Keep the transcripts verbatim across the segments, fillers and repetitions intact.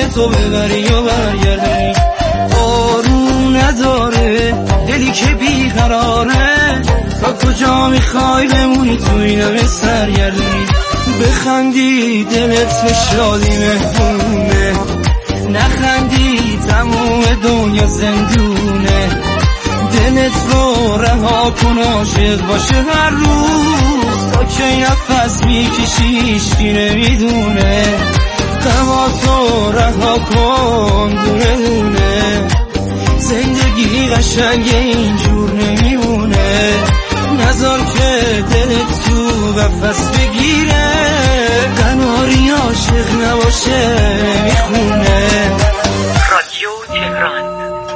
دل تو ببری و برگردی. آروم نداره دلی که بیقراره، تا کجا میخوای بمونی تو این همه سرگردی؟ بخندی دلت به شادی مهمونه، نخندی تموم دنیا زندونه. دلت رو رها کن عاشق باشه هر روز، تا که نفس میکشی هیچکی نمیدونه. غماتو رها کن دونه دونه، زندگی قشنگ اینجور نمیمونه. نذار که دلت تو قفس بگیره، قناری عاشق نباشه میخونه. رادیو تهران.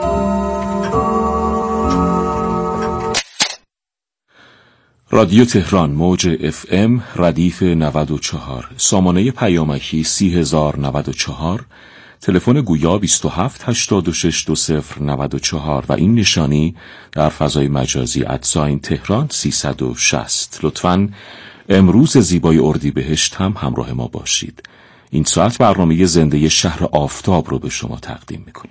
رادیو تهران موج اف ام ردیف نود و چهار، سامانه پیامکی سی هزار و نود و چهار، تلفن گویا بیست و هفت هشتاد و شش دو صفر نود و چهار و این نشانی در فضای مجازی ادساین تهران سیصد و شصت. لطفاً امروز زیبای اردیبهشت هم همراه ما باشید. این ساعت برنامه زنده شهر آفتاب رو به شما تقدیم میکنیم.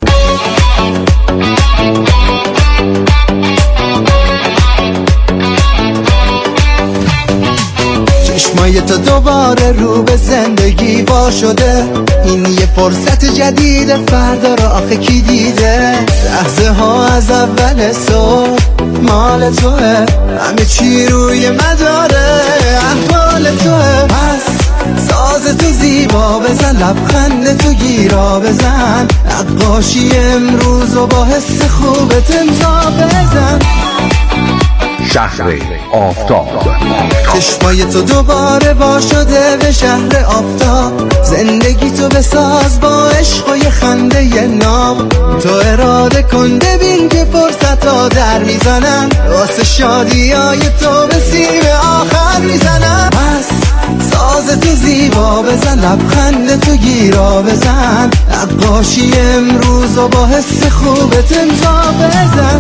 چشمای تو دوباره رو به زندگی وا شده، این یه فرصت جدیده، فردا رو آخه کی دیده؟ لحظه ها از اول صبح مال توه، همه چی روی مداره احوال توه. پس ساز تو زیبا بزن، لبخند تو گیرا بزن، نقاشی امروز و با حس خوبت امضا بزن. شهر آفتاب. چشمای تو دوباره وا شده به شهر آفتاب، زندگی تو بساز با عشق و یه خنده یه ناب. تو اراده کن ببین که فرصت ها در میزنن، واسه شادی های تو به سیم آخر میزنن. پس ساز تو زیبا بزن، لبخند تو گیرا بزن، نقاشی امروز و با حس خوبت امضا بزن.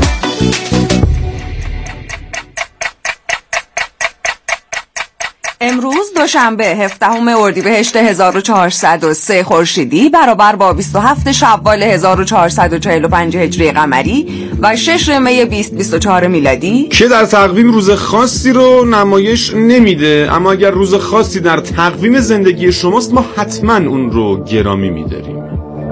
امروز دوشنبه هفدهم اردیبهشت هزار و چهارصد و سه خورشیدی برابر با بیست و هفت شوال هزار و چهارصد و چهل و پنج هجری قمری و شش می بیست بیست و چهار میلادی که در تقویم روز خاصی رو نمایش نمیده، اما اگر روز خاصی در تقویم زندگی شماست ما حتما اون رو گرامی میداریم.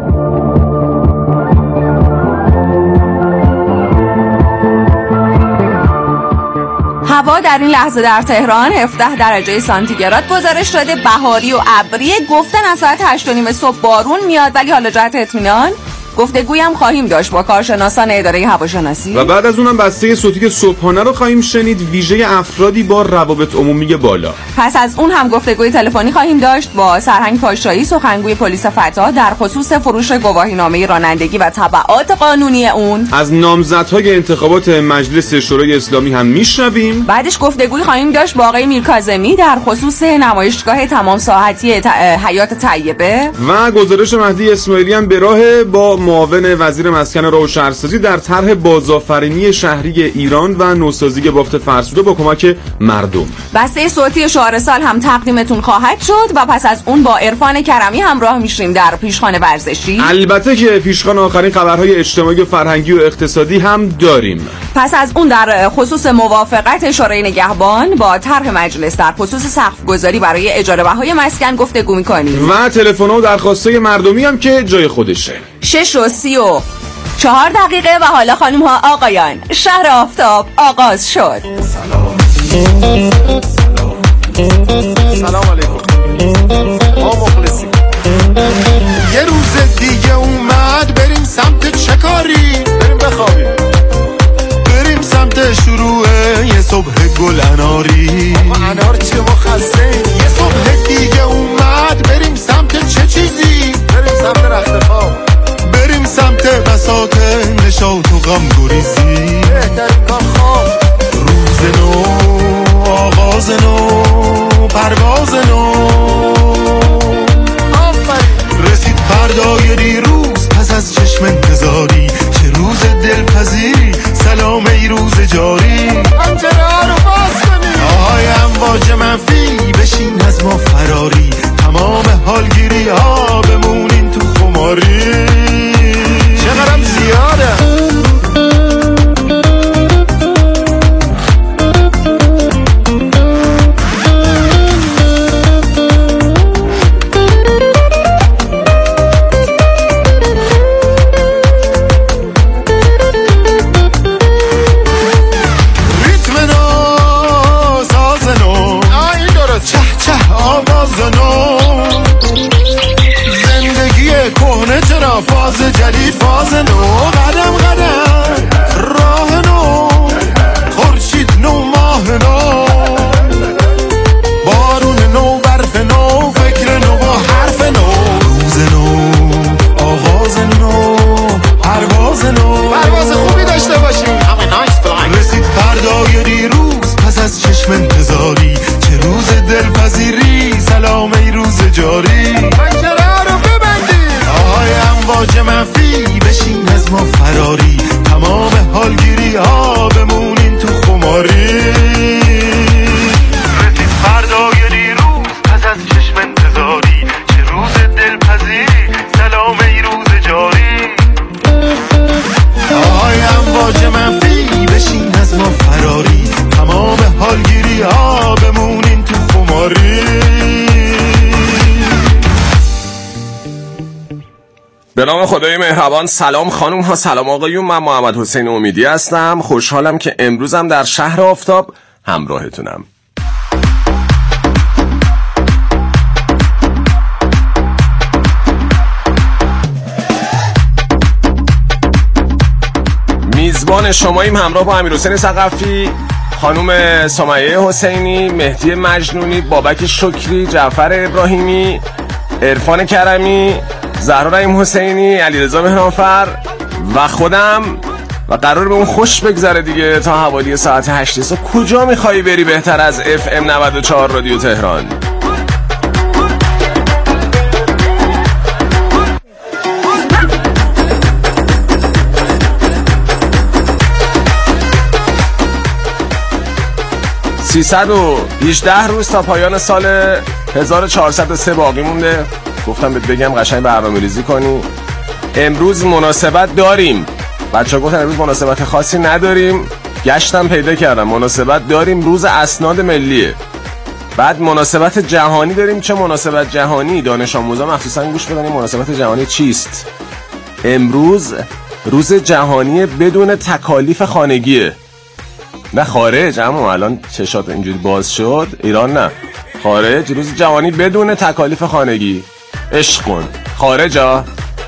هوا در این لحظه در تهران هفده درجه سانتیگراد گزارش شده، بهاری و ابری. گفتن از ساعت هشت و نیم صبح بارون میاد، ولی حالا جهت اطمینان گفتگویی هم خواهیم داشت با کارشناسان اداره هواشناسی و بعد از اونم بسته صوتی صبحانه رو خواهیم شنید، ویژه افرادی با روابط عمومی بالا. پس از اون هم گفتگوی تلفنی خواهیم داشت با سرهنگ پاشایی، سخنگوی پلیس فتا، در خصوص فروش گواهینامه رانندگی و تبعات قانونی اون. از نامزدهای انتخابات مجلس شورای اسلامی هم میشنویم. بعدش گفتگوی خواهیم داشت با آقای میرکاظمی در خصوص نمایشگاه تمام ساعتی ت... حیات طیبه و گزارش مهدی اسماعیلی هم به راه با معاون وزیر مسکن راه و شهرسازی در طرح بازآفرینی شهری ایران و نوسازی بافت فرسوده با کمک مردم. بسته صوتی شعار سال هم تقدیمتون خواهد شد و پس از اون با عرفان کرمی همراه میشیم در پیشخوان ورزشی. البته که پیشخوان آخرین خبرهای اجتماعی و فرهنگی و اقتصادی هم داریم. پس از اون در خصوص موافقت شورای نگهبان با طرح مجلس در خصوص سقف گذاری برای اجاره بهای مسکن گفتگو میکنیم و تلفن و درخواستای مردمی هم که جای خودشه. شش و سی و چهار دقیقه و حالا خانم ها آقایان، شهر آفتاب آغاز شد. سلام سلام علیکم، ما مخلصیم. یه روز دیگه اومد بریم سمت چه کاری؟ بریم بخوابیم، بریم سمت شروع یه صبح گل اناری. اما انار چه مخصه؟ یه صبح دیگه اومد بریم سمت چه چیزی؟ بریم سمت رخت خواب، بریم سمت بساط نشاط و غم گریزی. بهترین کار خواب، روز نو، آغاز نو، پرواز نو. جاری پنجره رو ببندید آهای امواج منفی بشین از ما فراری تمام حالگیری ها بمونیم تو خماری رسید فردای دیروز پس از چشم انتظاری چه روز دلپذیری سلام ای روز جاری آهای امواج منفی بشین از ما فراری تمام حالگیری ها بمونین تو خماری به نام خدای مهربان. سلام خانم ها، سلام آقایون، من محمد حسین امیدی هستم. خوشحالم که امروزم در شهر آفتاب همراهتونم. میزبان شماییم همراه با امیرحسین ثقفی، خانم سمیه حسینی، مهدی مجنونی، بابک شکری، جعفر ابراهیمی، عرفان کرمی، زهرا رحیم حسینی، علیرضا مهرانفر و خودم. و قرار به اون خوش بگذره دیگه تا حوالی ساعت هشت صبح. کجا میخوایی بری بهتر از اف ام نود و چهار رادیو تهران؟ سیصد و هجده روز تا پایان سال هزار و چهارصد و سه باقی مونده. گفتم بهت بگم قشنگ برنامه‌ریزی کنی. امروز مناسبت داریم. بچه‌ها گفتن امروز مناسبت خاصی نداریم. گشتم پیدا کردم مناسبت داریم. روز اسناد ملیه. بعد مناسبت جهانی داریم. چه مناسبت جهانی؟ دانش آموزا مخصوصا گوش بدن این مناسبت جهانی چیست. امروز روز جهانی بدون تکالیف خانگیه. نه خارج، اما الان چشات اینجوری باز شد. ایران نه، خارج. روز جهانی بدون تکالیف خانگی. عشق کن خارج ها.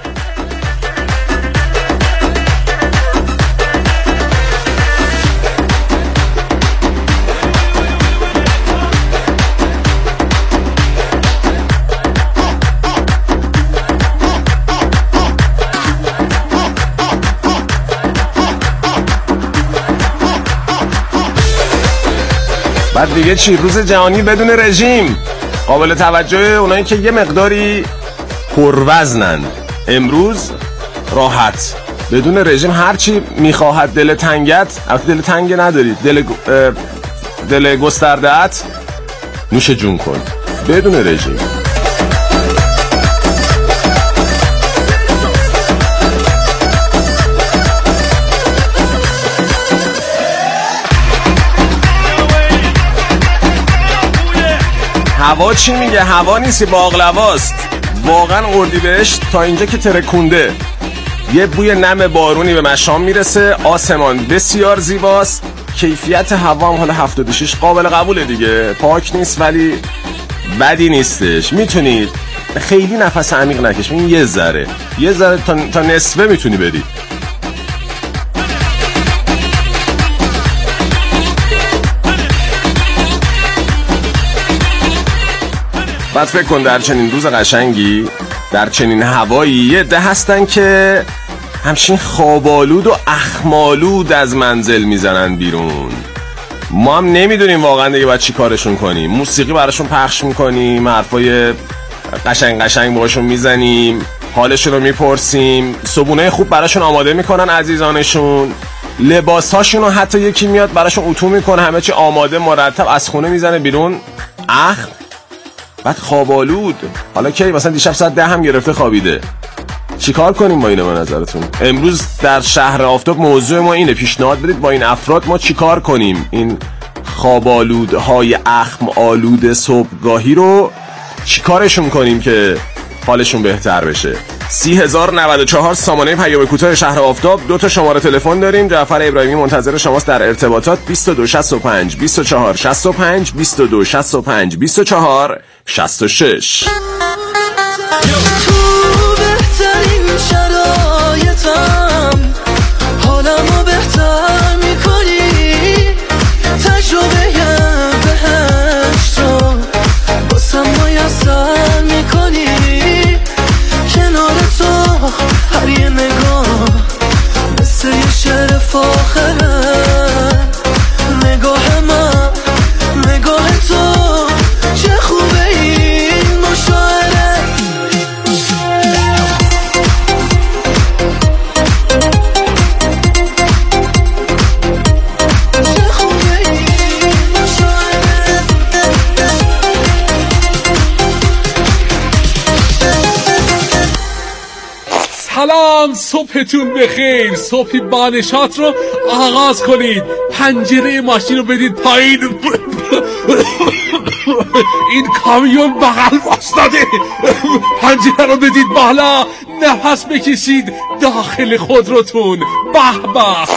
بعد دیگه چی؟ روز جهانی بدون رژیم. قابل توجه اونایی که یه مقداری پروزنن. امروز راحت بدون رژیم هرچی میخواهد دل تنگت، البته دل تنگ نداری، دل دل گسترده‌ات نوش جون کن بدون رژیم. هوا چی میگه؟ هوا نیستی باقلواست. واقعا اردیبهشت تا اینجا که ترکونده. یه بوی نم بارونی به مشام میرسه. آسمان بسیار زیباست. کیفیت هوا هم حالا هفتاد و شش قابل قبوله دیگه. پاک نیست ولی بدی نیستش. میتونی خیلی نفس عمیق نکش. این یه ذره یه ذره تا, تا نصفه میتونی بری. بعد فکر کن در چنین روز قشنگی، در چنین هوایی، یه عده هستن که همچین خوابالود و اخمالود از منزل میزنن بیرون. ما هم نمیدونیم واقعا دیگه باید چی کارشون کنیم. موسیقی براشون پخش میکنیم، حرفای قشنگ قشنگ باشون میزنیم، حالشون رو میپرسیم، صبونه خوب براشون آماده میکنن عزیزانشون، لباساشون رو حتی یکی میاد براشون اتو میکنه، همه چی آماده مرتب از خونه میزنه بیرون. اخم بعد خوابالود. حالا کی مثلا دیشب ساعت ده هم گرفته خوابیده. چیکار کنیم با اینو به نظرتون؟ امروز در شهر آفتاب موضوع ما اینه. پیشنهاد بدید با این افراد ما چیکار کنیم؟ این خوابالودهای اخم آلود صبحگاهی رو چیکارشون کنیم که حالشون بهتر بشه؟ سی هزار و نود و چهار سامانه پیام کوتاه شهر آفتاب. دو تا شماره تلفن داریم. جعفر ابراهیمی منتظر شماست در ارتباطات. بیست و دو شصت و پنج بیست و چهار شصت و پنج بیست و دو شصت و پنج بیست و چهار شصت و شش. تو بهترین شرایطم حالمو بهتر میکنی، تجربه بهشت رو باسم میسر میکنی، کنار تو هر یه نگاه مثل یه شعر فاخره، نگاه من نگاه تو چه خوبه این مشاهده. سلام، صبحتون بخیر. صبحی بانشات رو آغاز کنید. پنجره ماشین رو بدید پایین. این کامیون بغل واسطاده. پنجره رو بدید بالا. نفس بکشید داخل خودروتون. به به.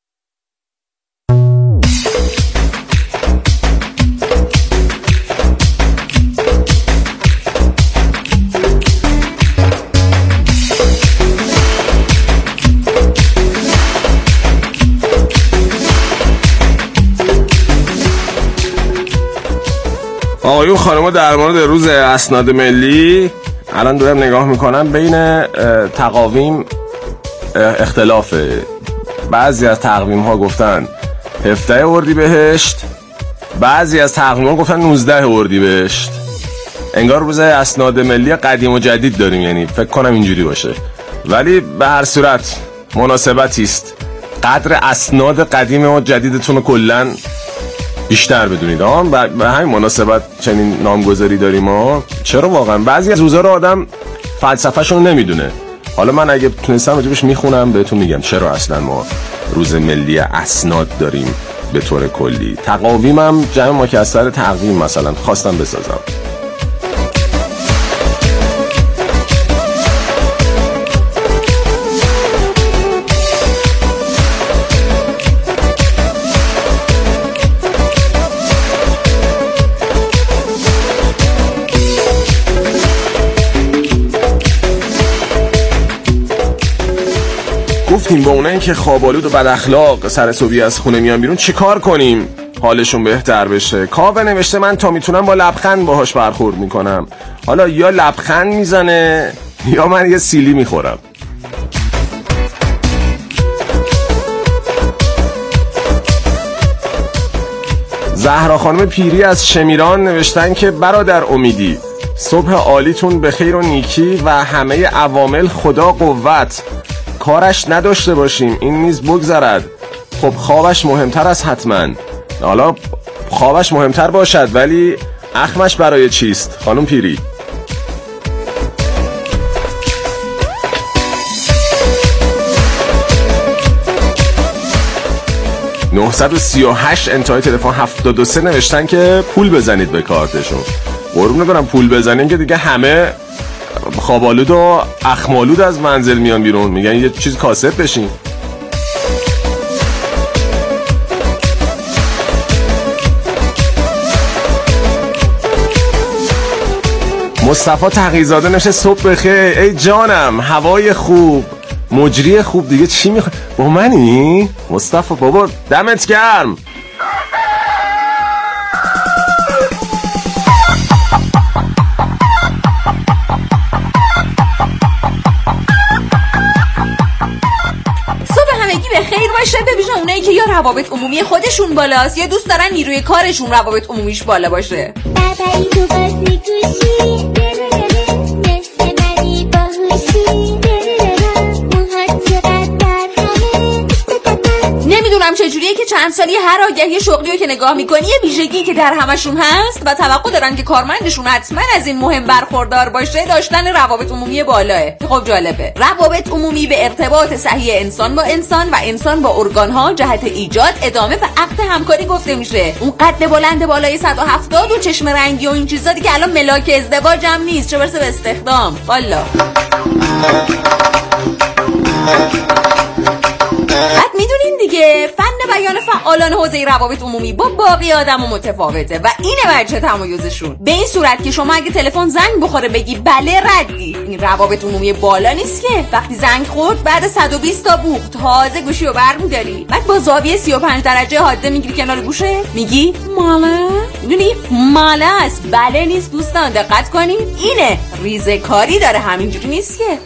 آقایون خانم‌ها، در مورد روز اسناد ملی الان دارم نگاه میکنم، بین تقاویم اختلافه. بعضی از تقویم ها گفتن هفده اردیبهشت، بعضی از تقویم ها گفتن نوزده اردیبهشت. انگار روز اسناد ملی قدیم و جدید داریم، یعنی فکر کنم اینجوری باشه. ولی به هر صورت مناسبتی است قدر اسناد قدیم و جدیدتون رو کلاً بیشتر بدونید. آه به همین مناسبت چنین نامگذاری داریم. ها چرا واقعا بعضی از روزا رو آدم فلسفه‌شون نمیدونه. حالا من اگه تونستم راجبش میخونم بهتون میگم چرا اصلا ما روز ملی اسناد داریم. به طور کلی تقاویمم جمع مکسر تقویم مثلا خواستم بسازم. گفتیم با اونایی که خوابالود و بد اخلاق سر صبحی از خونه میان بیرون چی کار کنیم حالشون بهتر بشه. کاوه نوشته من تا میتونم با لبخند باهاش برخورد میکنم. حالا یا لبخند میزنه یا من یه سیلی میخورم. زهرا خانم پیری از شمیران نوشتن که برادر امیدی صبح عالیتون به خیر و نیکی و همه عوامل خدا قوت. کارش نداشته باشیم این نیز بگذرد. خب خوابش مهمتر از حتما. حالا خوابش مهمتر باشد ولی اخمش برای چیست خانم پیری؟ نه سه هشت انتهای تلفن هفتاد و سه نوشتن که پول بزنید به کارتشون. قربون برم پول بزنیم که دیگه همه خوابالود و اخمالود از منزل میان بیرون، میگن یه چیز کاسب بشین. مصطفی تقی‌زاده نوشته صبح بخیر ای جانم، هوای خوب، مجری خوب، دیگه چی میخوای؟ با منی؟ مصطفی بابا دمت گرم. به خیر باشه. ببینید اونایی که یا روابط عمومی خودشون بالاست یا دوست دارن نیروی کارشون روابط عمومیش بالا باشه. بابایی تو باز میگوشی مثل منی باهوشی نمیدونم چجوریه که چند سالی هر آگهی شغلی رو که نگاه میکنی یه ویژگی که در همشون هست و توقع دارن که کارمندشون حتما از این مهم برخوردار باشه داشتن روابط عمومی بالاه. خب جالبه. روابط عمومی به ارتباط صحیح انسان با انسان و انسان با ارگانها جهت ایجاد ادامه و عقد همکاری گفته میشه. اون قد بلند بالای صد و هفتاد و چشم رنگی و این چیزا دیگه الان ملاک ازدواج هم نیست، چه برسه به استخدام. والا بعد میدونین دیگه فن بیان فعالان حوزه روابط عمومی با باقی آدمو متفاوته و اینه وجه تمایزشون. به این صورت که شما اگه تلفن زنگ بخوره بگی بله ردی، این روابط عمومی بالا نیست که. وقتی زنگ خورد بعد صد و بیست تا بوق تازه گوشی رو برمی‌داری، بعد با زاویه سی و پنج درجه حاده میگیری کنار گوشه میگی ماله. میدونی ماله است، بله نیست. دوستان دقت کنید، اینه ریزه کاری داره، همینجوری نیست که.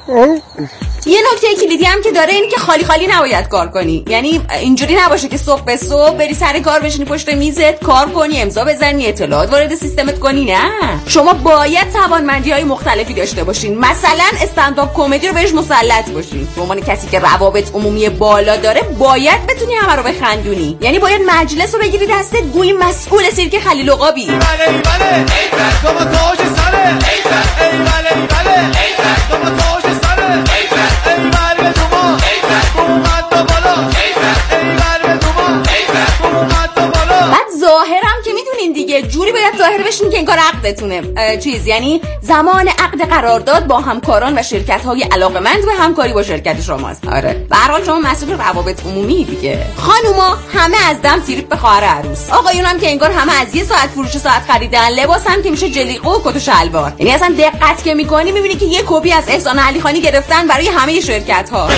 یه نکته کلیدی هم که داره اینه که خالی خالی نباید کار کنی. یعنی اینجوری نباشه که صبح به صبح بری سر کار بشینی پشت میزت کار کنی، امضا بزنی، اطلاعات وارد سیستمت کنی. نه، شما باید توانمندی‌های مختلفی داشته باشین. مثلا استندآپ کمدی رو بهش مسلط باشین. به عنوان کسی که روابط عمومی بالا داره باید بتونی همه رو بخندونی. یعنی باید مجلس رو بگیری دستت گویی مسئول سیرک خلیل عقابی. بله بله ای بابا تاج سره ای بله ای بله ای بابا تاج سره ای بله ای بله تو ما ای بله اومد بالا ای بله ای بله تو ما ای بله اومد بالا. بعد ظاهرم که میدونین دیگه، جوری باید ظاهر بشین که این کار عقدتونه. چیز یعنی زمان عقد قرارداد با همکاران و شرکت‌های علاقه‌مند به همکاری با شرکت شماست. آره به هر حال شما مسئول روابط عمومی دیگه. خانوما همه از دم تریپ به خواهر عروس، آقایونم که انگار همه از یه ساعت فروش ساعت خریدن، لباس هم که میشه جلیقه و کت و شلوار. یعنی اصلا دقت که می‌کنی می‌بینی که یه کپی از احسان علی خانی گرفتن برای همه شرکت‌ها.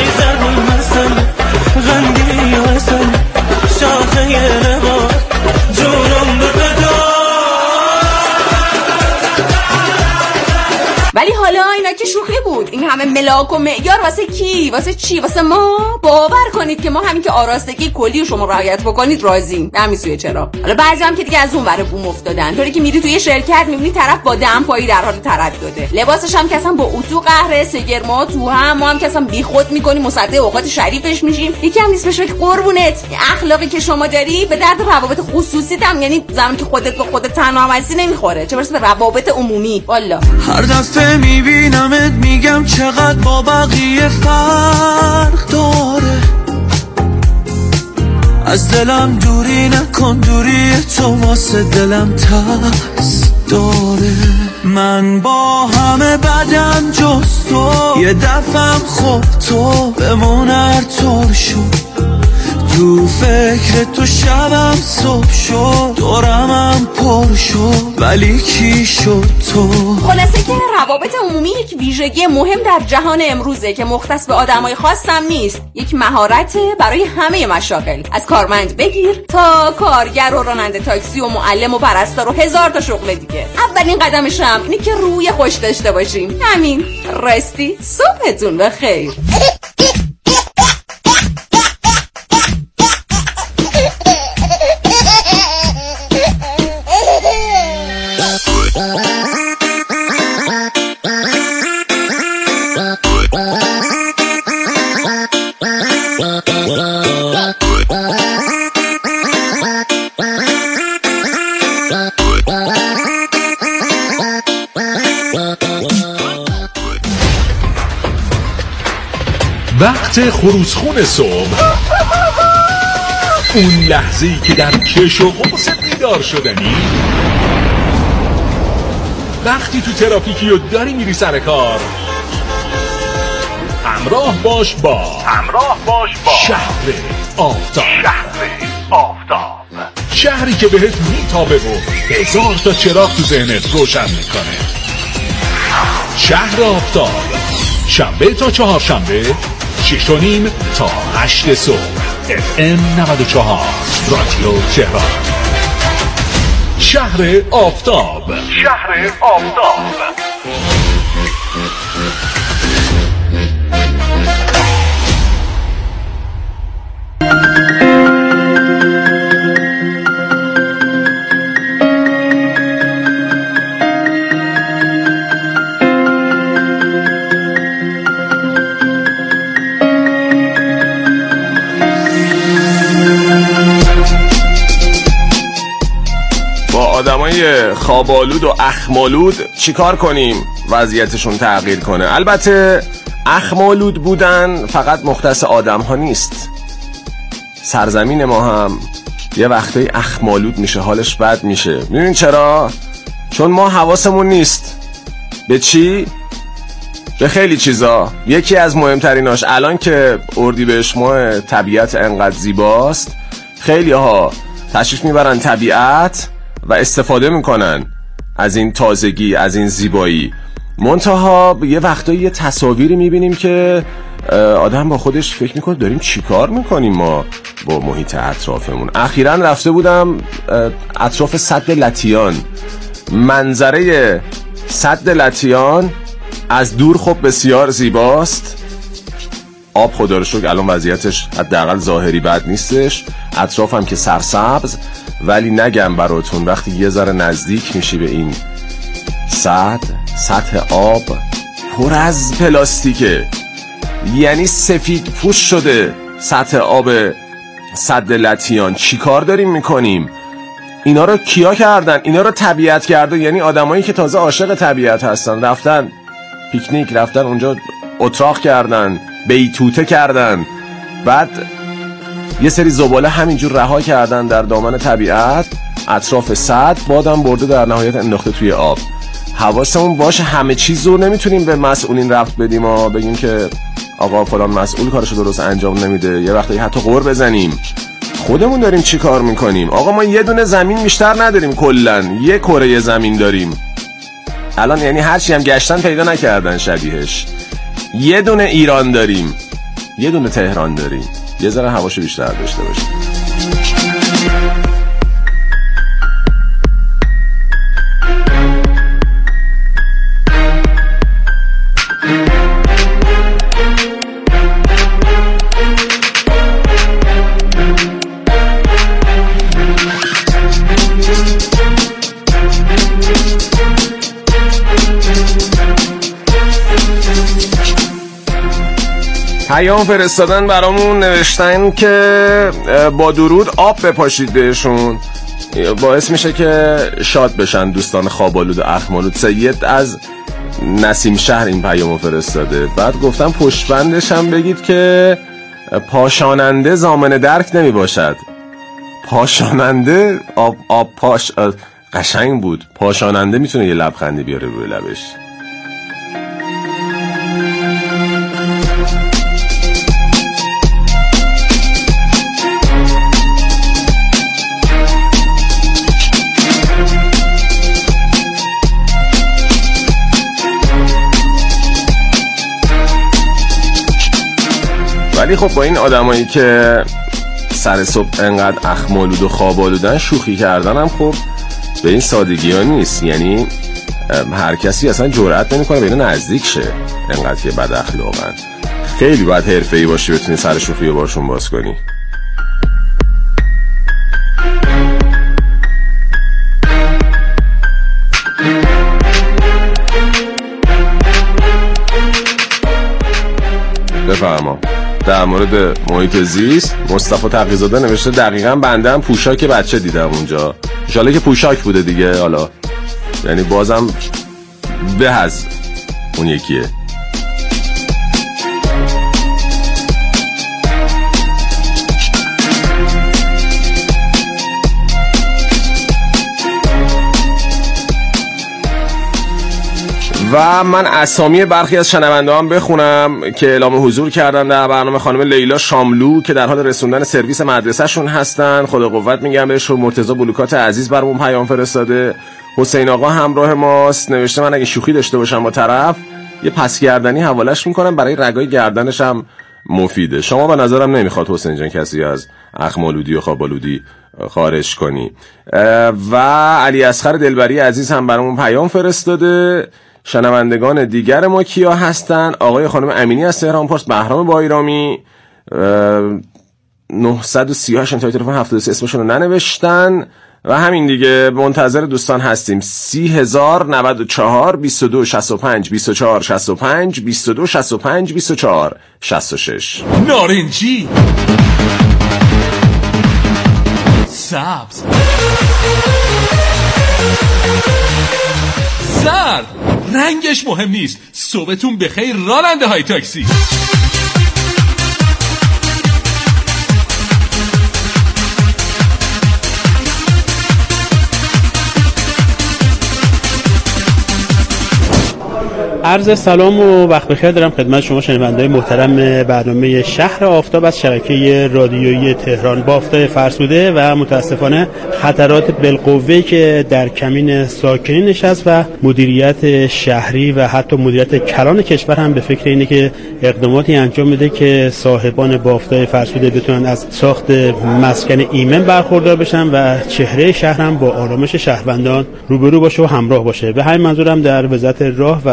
ولی حالا اینا که شوخی بود. این همه ملاک و معیار واسه کی؟ واسه چی؟ واسه ما؟ باور کنید که ما همین که آراستگی کلی رو شما رعایت بکنید راضیم. همین سوی چرا. حالا بعضی هم که دیگه از اون ور بوم افتادن، طوری که میری توی شرکت میبینی طرف با دم پایی در حال تردده، لباسش هم که اصلا با اتو قهره، سگرما تو هم، ما هم که اصلا بیخود میکنیم مصدق اوقات شریفش میشیم. یکم نیست بشه که قربونت اخلاقی که شما داری به درد روابط خصوصیت هم، یعنی زمانی که خودت با خودت تنها هستی نمیخوره، چه برسه به روابط عمومی. والا هر دفعه میبینمت میگم چقدر با بقیه فرق داره، از دلم دوری نکن، دوری تو واسه دلم ترس داره. من با همه بدم جز تو، یه دفعم خوب تو بمون هر طور شد، تو فکر تو شبم صبح شد، دورمم پر شد، ولی کی شد تو؟ خلاصه که روابط عمومی یک ویژگی مهم در جهان امروزه که مختص به آدمای خاصم نیست. یک مهارت برای همه مشاغل، از کارمند بگیر تا کارگر و راننده تاکسی و معلم و پرستار و هزار تا شغل دیگه. اولین قدمش هم اینه که روی خوش داشته باشیم. همین. راستی صبحتون بخیر. وقت خروسخون صبح، اون لحظه‌ای که در کش و قوس بیدار شدنی، وقتی تو ترافیکی و داری میری سر کار، همراه باش با همراه باش با شهر آفتاب. شهر آفتاب، شهری که بهت میتابه و هزار تا چراغ تو ذهنت روشن میکنه. شهر آفتاب، شنبه تا چهارشنبه شش و نیم تا هشت صبح، اف ام نود و چهار رادیو تهران. شهر آفتاب، شهر آفتاب. آدمای خوابالود و اخمالود چیکار کنیم وضعیتشون تغییر کنه؟ البته اخمالود بودن فقط مختص آدم ها نیست، سرزمین ما هم یه وقتی اخمالود میشه، حالش بد میشه. میدونین چرا؟ چون ما حواسمون نیست به چی؟ به خیلی چیزا. یکی از مهمتریناش الان که اردیبهشت ماه طبیعت انقدر زیباست، خیلی ها تشریف میبرن طبیعت و استفاده میکنن از این تازگی، از این زیبایی. منتها یه وقتایی یه تصاویری میبینیم که آدم با خودش فکر میکنه داریم چی کار میکنیم ما با محیط اطرافمون. اخیراً رفته بودم اطراف سد لطیان. منظره سد لطیان از دور خب بسیار زیباست. آب خدا رو شکر الان وضعیتش حداقل ظاهری بد نیستش، اطرافم که سرسبز، ولی نگم براتون وقتی یه ذره نزدیک میشی به این سطح سطح آب پر از پلاستیکه، یعنی سفید پوش شده سطح آب سد لطیان. چی کار داریم میکنیم؟ اینا رو کیا کردن؟ اینا رو طبیعت کرده، یعنی آدمایی که تازه عاشق طبیعت هستن رفتن پیکنیک، رفتن اونجا اتراق کردن، بیتوته کردن، بعد یه سری زباله همینجور رها کردن در دامن طبیعت اطراف سد، بادم برده در نهایت انداخته توی آب. حواسمون باشه همه چیز رو نمیتونیم به مسئولین ربط بدیم و بگیم که آقا فلان مسئول کارشو درست انجام نمیده، یه وقتی حتی غر بزنیم. خودمون داریم چی کار میکنیم؟ آقا ما یه دونه زمین بیشتر نداریم، کلن یه کره زمین داریم الان، یعنی هرچی هم گشتن پیدا نکردن شبیهش. یه دونه ایران داریم، یه دونه تهران داریم، یه ذره هواشو بیشتر داشته باشیم. پیام فرستادن برامون، نوشتن که با درود آب بپاشید بهشون، باعث میشه که شاد بشن دوستان خوابالود و اخمالود. سید از نسیم شهر این پیامو فرستاده. بعد گفتم پشتبندش هم بگید که پاشاننده ضامن درک نمی باشد. پاشاننده آب, آب پاش قشنگ بود. پاشاننده میتونه یه لبخندی بیاره روی لبش. ولی خب با این آدمایی که سر صبح انقدر اخمالود و خوابالودن شوخی کردن هم خب به این سادگی ها نیست، یعنی هر کسی اصلا جرئت نمیکنه به اینا نزدیک شه، انقدر که بد اخلاقن. خیلی باید حرفه‌ای باشی بتونی سر شوخی رو باشون باز کنی. بفرما. در مورد محیط زیست مصطفی تقی‌زاده نوشته دقیقاً بنده هم پوشاک بچه دیدم اونجا، ان شاءالله که پوشاک بوده دیگه، حالا یعنی بازم به از اون یکیه. و من اسامی برخی از شنونده هم بخونم که اعلام حضور کردن در برنامه. خانم لیلا شاملو که در حال رسوندن سرویس مدرسه شون هستن، خدا قوت میگم بهشون. مرتضی بلوکات عزیز برامون پیام فرستاده. حسین آقا همراه ماست، نوشته من اگه شوخی داشته باشم با طرف یه پس گردنی حوالش میکنم، برای رگای گردنش هم مفیده. شما به نظرم نمیخواد حسین جان کسی از اخمالودی و خوابالودی خارج کنی. و علی اصغر دلبری عزیز هم برامون پیام فرستاده. شنوندگان دیگر ما کیا هستن؟ آقای خانم امینی از تهران پارس، بهرام بایرامی نهصد و سی و هشت انتهای تلفن هفتاد و سه اسمشون رو ننوشتن و همین دیگه. منتظر دوستان هستیم. سی هزار نود و چهار بیست و دو شصت و پنج بیست و چهار شصت و پنج بیست و دو شصت و پنج بیست و چهار شصت و شش. نارنجی، سبز، زرد، رنگش مهم نیست. صبحتون بخیر راننده های تاکسی. عرض سلام و وقت بخیر دارم خدمت شما شنونده‌های محترم برنامه شهر آفتاب از شبکه رادیویی تهران بافت فرسوده. و متاسفانه خطرات بالقوه که در کمین ساکنین نشست و مدیریت شهری و حتی مدیریت کلان کشور هم به فکر اینه که اقداماتی انجام میده که صاحبان بافت فرسوده بتونن از ساخت مسکن ایمن برخوردار بشن و چهره شهر هم با آرامش شهروندان روبرو باشه و همراه باشه. به همین منظورم در وزارت راه و شهر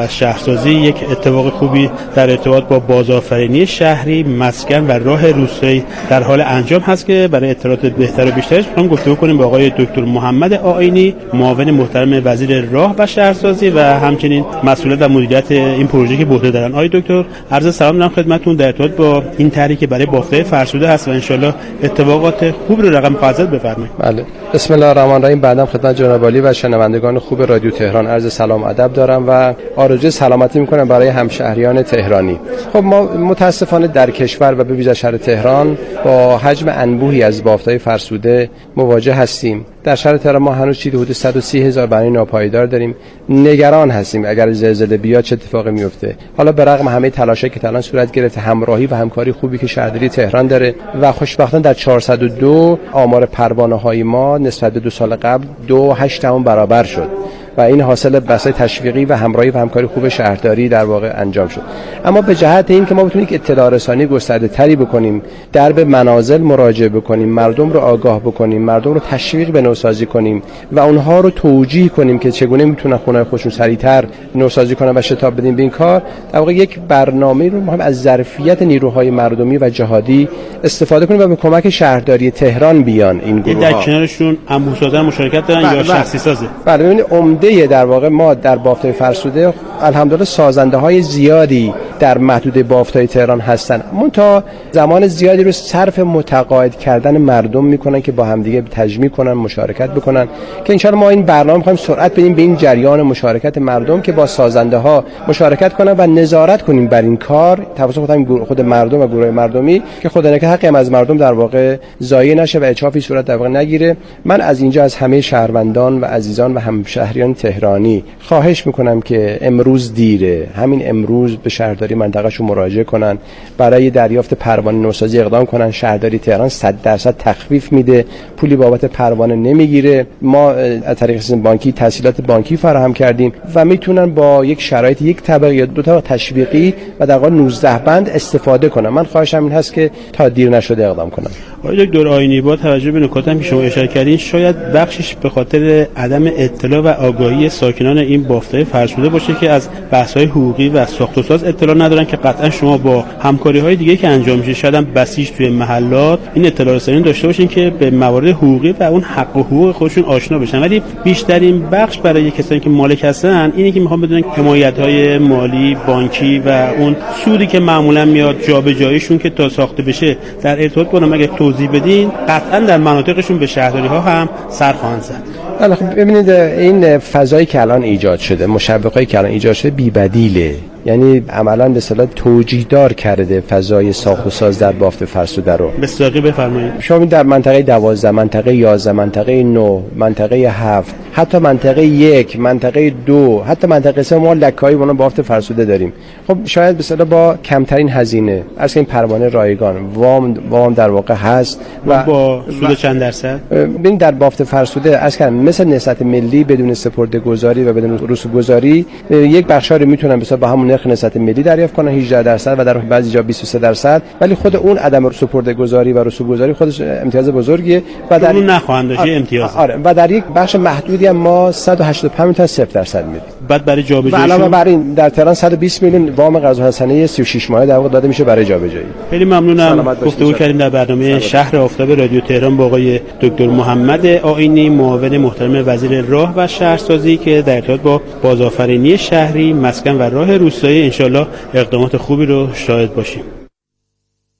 شهرسازی یک اتفاق خوبی در ارتباط با بازآفرینی شهری، مسکن و راه روستایی در حال انجام هست که برای اطلاعات بهتر و بیشترش می‌خوام گفتگو کنیم با آقای دکتر محمد آیینی، معاون محترم وزیر راه و شهرسازی و همچنین مسئولیت و مدیریت این پروژه که به عهده دارن. آقای دکتر، عرض سلام دارم خدمتتون در ارتباط با این طرحی که برای بافت‌های فرسوده هست و ان شاءالله اتفاقات خوب رو رقم فاضل بفرمایید. بله. بسم الله الرحمن الرحیم. بعدم خدمت جناب عالی و شنوندگان خوب رادیو تهران عرض سلام ادب دارم و آرزوی سلامتی میکنم برای همشهریان تهرانی. خب ما متاسفانه در کشور و به ویژه شهر تهران با حجم انبوهی از بافت‌های فرسوده مواجه هستیم. در شهر تهران ما هنوز چیزی حدود صد و سی هزار بنای ناپایدار داریم. نگران هستیم اگر زلزله بیاد چه اتفاقی میفته. حالا به رغم همه تلاشایی که الان صورت گرفته، همراهی و همکاری خوبی که شهرداری تهران داره و خوشبختانه در چهارصد و دو آمار پروانه‌های ما نسبت به دو سال قبل دو و هشت دهم برابر شد و این حاصل بحث‌های تشویقی و همراهی و همکاری خوب شهرداری در واقع انجام شد. اما به جهت این که ما بتونیم اطلاع رسانی گسترده تری بکنیم، درب منازل مراجعه بکنیم، مردم رو آگاه بکنیم، مردم رو تشویق به نوسازی کنیم و اونها رو توجیه کنیم که چگونه میتونن خونه خودشون سریعتر نوسازی کنن و شتاب بدیم به این کار، در واقع یک برنامه رو ما هم از ظرفیت نیروهای مردمی و جهادی استفاده کنیم و به کمک شهرداری تهران بیان این گروه‌ها. در کنارشون انبوه‌سازان مشارکت دارن یا شخصی سازه؟ بله، ببینید عمده در واقع ما در بافت‌های فرسوده الحمدلله سازنده‌های زیادی در محدوده بافت‌های تهران هستن، منتها زمان زیادی رو صرف متقاعد کردن مردم میکنن که با همدیگه تجمیع کنن، مشارکت بکنن که ان شاءالله ما این برنامه می‌خوایم سرعت بدیم به این جریان مشارکت مردم که با سازنده‌ها مشارکت کنن و نظارت کنیم بر این کار توسط خود خود مردم و گروه مردمی که خدا نکنه حقی هم از مردم در واقع ضایع نشه و اچافی صورت در واقع نگیره. من از اینجا از همه شهروندان و عزیزان و همشهریان تهرانی خواهش میکنم که امروز دیره، همین امروز به شهرداری منطقه‌شون مراجعه کنن، برای دریافت پروانه نوسازی اقدام کنن. شهرداری تهران صد درصد تخفیف میده، پولی بابت پروانه نمیگیره. ما از طریق سیستم بانکی تسهیلات بانکی فراهم کردیم و میتونن با یک شرایط یک طبقه یا دو طبقه تشویقی و در واقع نوزده بند استفاده کنن. من خواهشم این هست که تا دیر نشده اقدام کنن. آقای دکتر آیینی، با توجه به نکاتی که شما اشاره کردین، شاید بخشش به خاطر عدم اطلاع و آگاهی ساکنان این بافت‌های فرسوده باشه که از بحث‌های حقوقی و ساخت و ساز اطلاع ندارن که قطعا شما با همکاری‌های دیگه که انجام میشه، شاید هم بسیج توی محلات این اطلاع رسانی داشته باشین که به موارد حقوقی و اون حق و حقوق خودشون آشنا بشن. ولی بیشترین بخش برای کسانی که مالک هستن اینی که میخوان بدونن حمایت‌های مالی، بانکی و اون سودی که معمولا میاد جابجاییشون که تا ساخته بشه در ارتباط با اون اگه توضیح بدین، قطعا در مناطقشون به شهرداری‌ها هم سر خواهند زد. حالا خب ببینید این فضایی که الان ایجاد شده، مشوقایی که الان ایجاد شده بی‌بدیله. یعنی عملاً به اصطلاح توجیه‌دار کرده فضای ساخت و ساز در بافت فرسوده رو. بسیاری بفرمایید. شما در منطقه دوازده، منطقه یازده، منطقه نه، منطقه هفت، حتی منطقه یک، منطقه دو، حتی منطقه سه ما لکه‌ای اون بافت فرسوده داریم. خب شاید به اصطلاح با کمترین هزینه از این پروانه رایگان وام وام در واقع هست و با سود چند درصد؟ ببین در بافت فرسوده از کردم مثل نسبت ملی بدون سپرده‌گذاری و بدون رسوب‌گذاری یک بخشا رو میتونن به با همون نرخ نسبت ملی دریافت کنن هجده درصد و در بعضی جا بیست و سه درصد، ولی خود اون عدم سپرده‌گذاری و رسوب‌گذاری خودش امتیاز بزرگیه و در اون نخواهند داشت امتیاز. آره و در یک بخش محدودی هم ما صد و هشتاد و پنج تا صفر درصد میدیم. بعد برای جابجایی علاوه بر این در تهران صد و بیست میلیون وام قرض حسنه سی و شش ماهه در واقع داده میشه برای جابجایی. خیلی ممنونم. گفتگو کردیم در برنامه شهر آفتاب رادیو تهران با آقای دکتر محمد آیینی، معاون محترم وزیر راه و شهرسازی که در ارتباط با بازآفرینی شهری، مسکن و راه روستایی ان شاءالله اقدامات خوبی رو شاهد باشیم.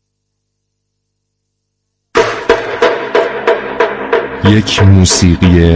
یک موسیقی